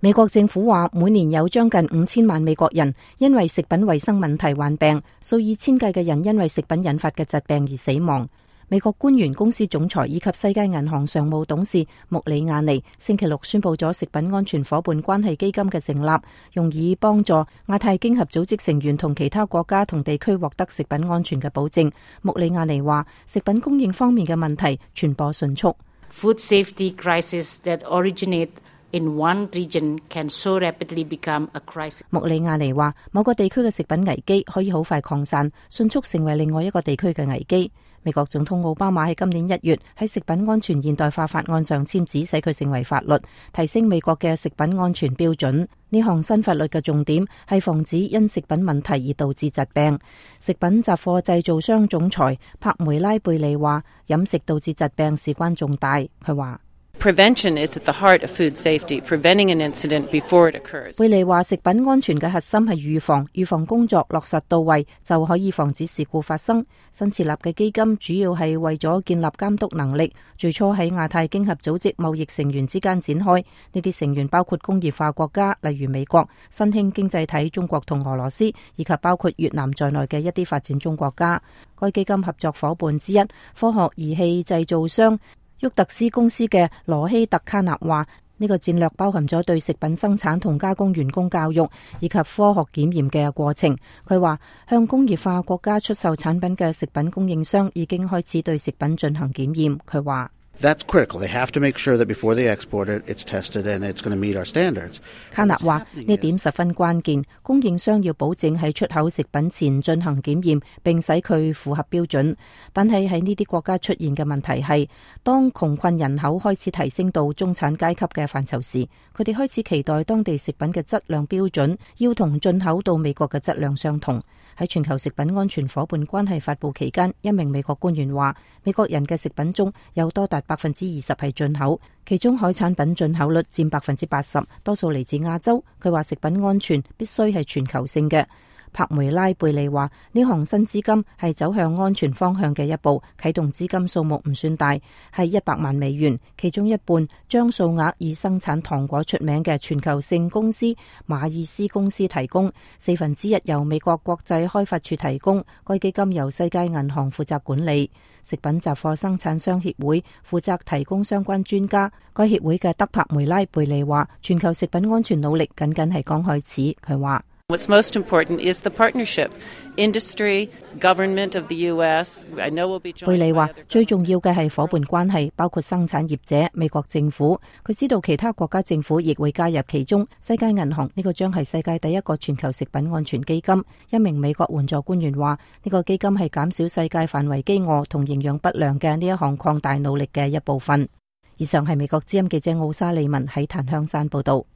美國政府話，每年有將近5000萬美國人因為食品衛生問題患病，數以千計嘅人因為食品引發嘅疾病而死亡。美國官員、公司總裁以及世界銀行常務董事穆里亞尼星期六宣布咗食品安全夥伴關係基金嘅成立，用以幫助亞太經合組織成員同其他國家同地區獲得食品安全嘅保證。穆里亞尼話，食品供應方面嘅問題傳播迅速。 Food safety crisis that originate in one region can so rapidly become a crisis. 穆里亞尼話，某個地區嘅食品危機可以好快擴散，迅速成為另外一個地區嘅危機。美國總統奧巴馬喺今年1月喺食品安全現代化法案上簽字，使佢成為法律，提升美國嘅食品安全標準。呢項新法律嘅重點係防止因食品問題而導致疾病。食品雜貨製造商總裁帕梅拉貝利話，飲食導致疾病事關重大。佢話 Prevention is at the heart of food safety, preventing an incident before it occurs. 貝利話，食品安全嘅核心係預防，預防工作落實到位，就可以防止事故發生。新設立嘅基金主要係為咗建立監督能力，最初喺亞太經合組織貿易成員之間展開。呢啲成員包括工業化國家，例如美國、新興經濟體中國同俄羅斯，以及包括越南在內嘅一啲發展中國家。該基金合作夥伴之一，科學儀器製造商沃特斯公司嘅羅希特卡納話，呢個戰略包含咗對食品生產同加工員工教育以及科學檢驗嘅過程。佢話，向工業化國家出售產品嘅食品供應商已經開始對食品進行檢驗。佢話 That's critical. They have to make sure that before they export it, it's tested and it's going to meet our standards. 卡納話，呢點十分關鍵，供應商要保證喺出口食品前進行檢驗，並使佢符合標準。但係喺呢啲國家出現嘅問題係，當窮困人口開始提升到中產階級嘅範疇時，佢哋開始期待當地食品嘅質量標準要同進口到美國嘅質量相同。喺全球食品安全夥伴關係發佈期間，一名美國官員話，美國人嘅食品中有多達20%係進口，其中海產品進口率佔80%，多數嚟自亞洲。佢話食品安全必須係全球性嘅。帕梅拉貝利話，呢項新資金係走向安全方向嘅一步，啟動資金數目唔算大，係100萬美元，其中一半將數額以生產糖果出名嘅全球性公司馬爾斯公司提供，1/4由美國國際開發處提供。該基金由世界銀行負責管理。食品雜貨生產商協會負責提供相關專家。該協會嘅德帕梅拉貝利話，全球食品安全努力僅僅係剛開始。佢話 What's most important is the partnership. Industry, government of the US, I know will be joined. 貝利話，最重要嘅係夥伴關係，包括生產業者、美國政府。佢知道其他國家政府亦會加入其中。世界銀行呢個將係世界第一個全球食品安全基金。一名美國援助官員話，呢個基金係減少世界範圍飢餓同營養不良嘅呢一項擴大努力嘅一部分。以上係美國之音記者奧沙利文喺檀香山報道。